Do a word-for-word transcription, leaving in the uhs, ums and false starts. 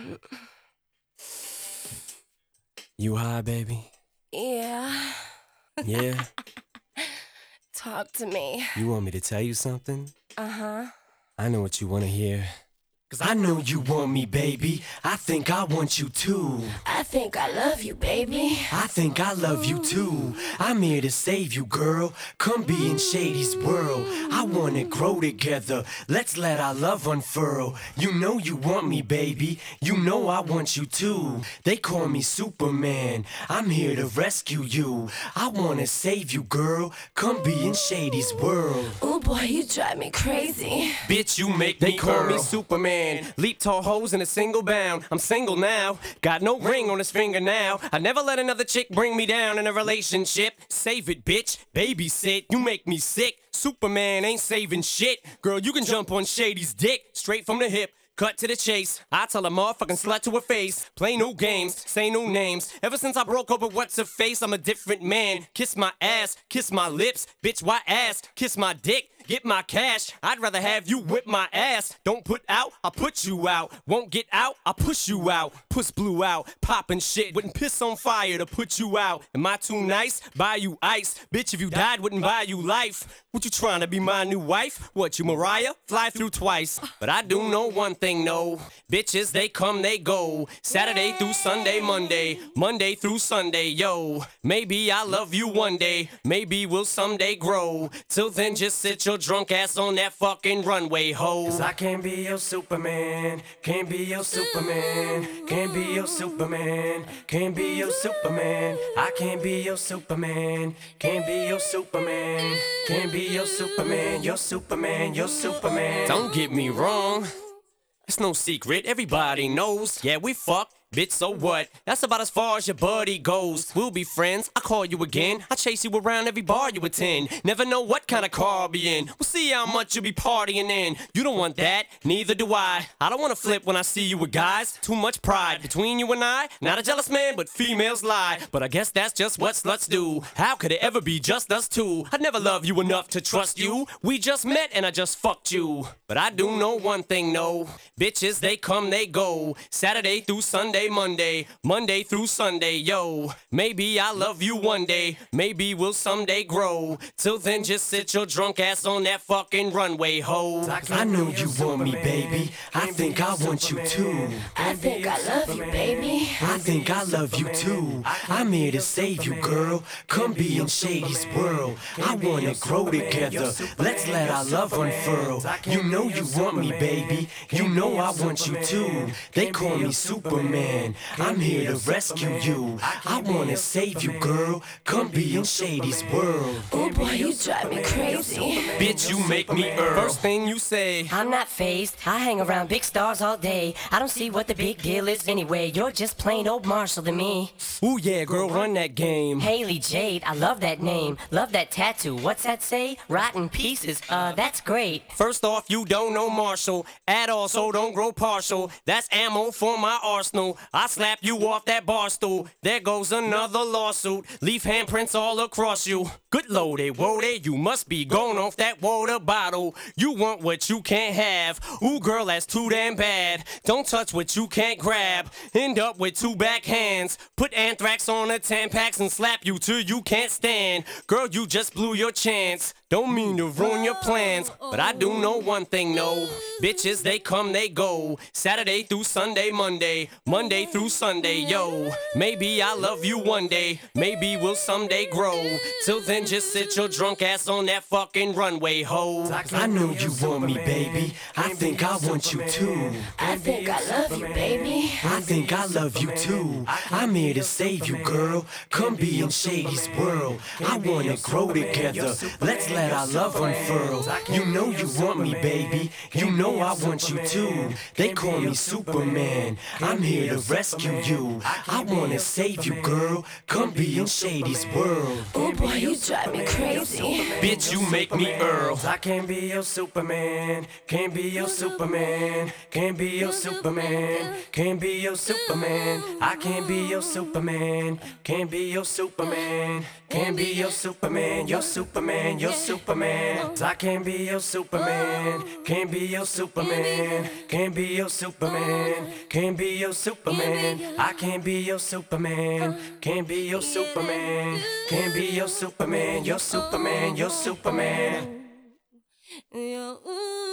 You high, baby? Yeah. Yeah? Talk to me. You want me to tell you something? Uh-huh. I know what you want to hear. Cause I know you want me, baby. I think I want you too. I think I love you, baby. I think I love you too. I'm here to save you, girl. Come be in Shady's world. I wanna grow together. Let's let our love unfurl. You know you want me, baby. You know I want you too. They call me Superman. I'm here to rescue you. I wanna save you, girl. Come be in Shady's world. Oh boy, you drive me crazy. Bitch, you make They me call me Earl. Superman. Leap tall hoes in a single bound. I'm single now. Got no ring on his finger now. I never let another chick bring me down in a relationship. Save it, bitch. Babysit. You make me sick. Superman ain't saving shit. Girl, you can jump on Shady's dick straight from the hip. Cut to the chase. I tell a motherfucking slut to her face. Play no games, say no names. Ever since I broke up with what's her face, I'm a different man. Kiss my ass, kiss my lips. Bitch, why ass? Kiss my dick. Get my cash, I'd rather have you whip my ass. Don't put out, I put you out. Won't get out, I push you out. Puss blew out, poppin' shit. Wouldn't piss on fire to put you out. Am I too nice? Buy you ice. Bitch, if you died, wouldn't buy you life. What you trying to be my new wife? What, you Mariah? Fly through twice. But I do know one thing, no. Bitches, they come, they go. Saturday through Sunday, Monday. Monday through Sunday, yo. Maybe I'll love you one day. Maybe we'll someday grow. Till then, just sit your drunk ass on that fucking runway, ho. Cause I can't be your Superman, can't be your Superman, can't be your Superman, can't be your Superman. I can't be your Superman, can't be your Superman, can't be your Superman, your Superman, your Superman. Don't get me wrong. It's no secret, everybody knows. Yeah, we fuck. Bitch, so what? That's about as far as your buddy goes. We'll be friends, I'll call you again. I'll chase you around every bar you attend. Never know what kind of car I'll be in. We'll see how much you'll be partying in. You don't want that, neither do I. I don't wanna flip when I see you with guys. Too much pride between you and I. Not a jealous man, but females lie. But I guess that's just what sluts do. How could it ever be just us two? I'd never love you enough to trust you. We just met and I just fucked you. But I do know one thing, no. Bitches, they come, they go. Saturday through Sunday, Monday, Monday through Sunday, yo. Maybe I'll love you one day, maybe we'll someday grow. Till then, just sit your drunk ass on that fucking runway, ho. I know you want me, baby. I think I want you too. I think I love you, baby. I think I love you too. I'm here to save you, girl. Come be in Shady's world. I wanna grow together. Let's let our love unfurl. You know you want me, baby. You know I want you too. They call me Superman. I'm here to rescue you. I wanna save you, girl. Come be in Shady's world. Oh boy, you drive me crazy. Bitch, you make me Earl. First thing you say, I'm not phased. I hang around big stars all day. I don't see what the big deal is anyway. You're just plain old Marshall to me. ooh yeah, girl, run that game. Haley Jade, I love that name. Love that tattoo. What's that say? Rotten pieces. Uh, that's great. First off, you don't know Marshall at all, so don't grow partial. That's ammo for my arsenal. I slap you off that bar stool. There goes another lawsuit. Leave handprints all across you. Good lordy, woody, you must be going off that water bottle. You want what you can't have. Ooh, girl, that's too damn bad. Don't touch what you can't grab. End up with two backhands. Put anthrax on the Tampax and slap you till you can't stand. Girl, you just blew your chance. Don't mean to ruin your plans, but I do know one thing, no. Bitches, they come, they go. Saturday through Sunday, Monday. Monday through Sunday, yo. Maybe I'll love you one day. Maybe we'll someday grow. Till then, just sit your drunk ass on that fucking runway, ho. I know you want me, baby. I think I want you too. I think I love you, baby. I think I love you too. I'm here to save you, girl. Come be in Shady's world. I wanna grow together. Let's let our love unfurl. You know you want me, baby. You know I want you too. They call me Superman. I'm here to rescue you. I wanna save you, girl. Come be in Shady's world. Oh boy, you drive me crazy. Bitch, you make me Earl. I can't be your Superman. Can't be your Superman. Can't be your Superman. Can't be your Superman. I can't be your Superman. Can't be your Superman. Can't be your Superman. Your Superman. Your Superman. Superman. 'Cause I can't be your Superman. Can't be your Superman. Can't be your Superman. Can't be your Superman. I can't be your Superman. Can't be your Superman. Can't be your Superman. Your Superman. Your Superman. Yo, ooh.